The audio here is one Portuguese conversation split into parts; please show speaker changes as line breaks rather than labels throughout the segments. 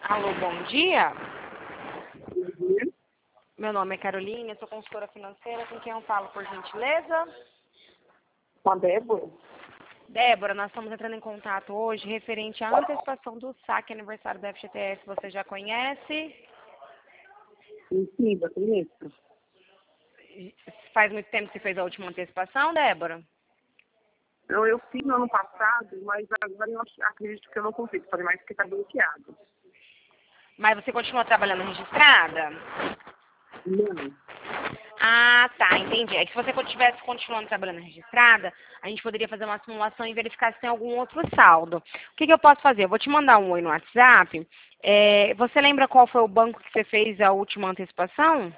Alô, bom dia.
Uhum.
Meu nome é Carolina, eu sou consultora financeira. Com quem eu falo, por gentileza?
Com a Débora?
Débora, nós estamos entrando em contato hoje referente à antecipação do saque aniversário da FGTS. Você já conhece?
Sim, eu conheço.
Faz muito tempo que você fez a última antecipação, Débora?
Então, eu fiz no ano passado, mas agora eu acredito que eu não consigo fazer mais porque está bloqueado.
Mas você continua trabalhando registrada?
Não.
Ah, tá, entendi. É que se você estivesse continuando trabalhando registrada, a gente poderia fazer uma simulação e verificar se tem algum outro saldo. O que eu posso fazer? Eu vou te mandar um oi no WhatsApp. Você lembra qual foi o banco que você fez a última antecipação?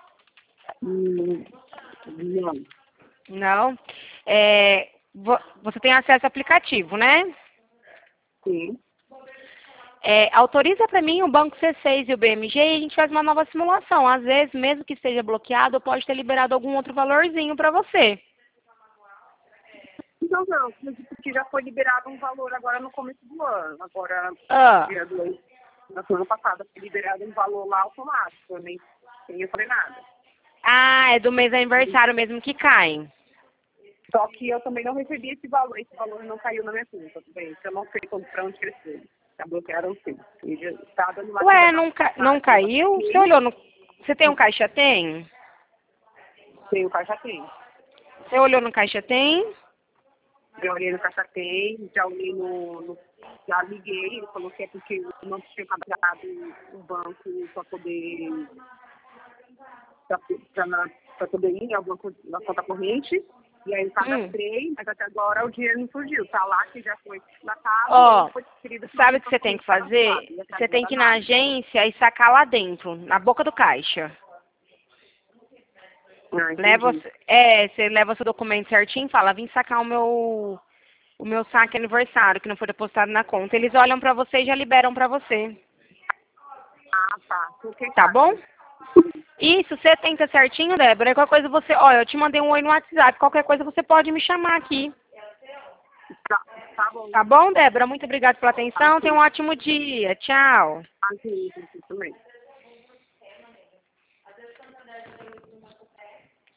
Não.
Não? Você tem acesso ao aplicativo, né?
Sim.
Autoriza para mim o Banco C6 e o BMG e a gente faz uma nova simulação. Às vezes, mesmo que esteja bloqueado, pode ter liberado algum outro valorzinho para você.
Então, não, acredito que já foi liberado um valor agora no começo do ano. Agora,
Ah,
dia 2, na semana passada, foi liberado um valor lá automático. Eu nem falei nada.
é do mês aniversário mesmo que cai.
Só que eu também não recebi esse valor. Esse valor não caiu na minha conta também. Eu não sei para onde que ele foi. Já bloquearam sim. E já está dando uma
Ué,
da
não caiu? Você olhou no... Você tem um Caixa Tem?
Tem o Caixa Tem.
Você olhou no Caixa Tem?
Já olhei no Caixa Tem, já olhei já liguei, ele falou que é porque eu não tinha cadastrado o banco para poder ir em alguma coisa na conta corrente. E aí eu cadastrei, mas até agora o dinheiro não surgiu. Tá lá que já foi datado,
Ó,
foi transferido.
sabe o que você tem que fazer? Você tem que ir na agência e sacar lá dentro, na boca do caixa. Você leva seu documento certinho e fala, vim sacar o meu saque aniversário, que não foi depositado na conta. Eles olham pra você e já liberam pra você.
Ah, tá.
Tá bom? Isso, você tenta certinho, Débora. Qualquer coisa você... Olha, eu te mandei um oi no WhatsApp. Qualquer coisa você pode me chamar aqui.
Tá bom.
Tá bom, Débora? Muito obrigada pela atenção. Tenha um ótimo dia. Tchau.
Sim, também.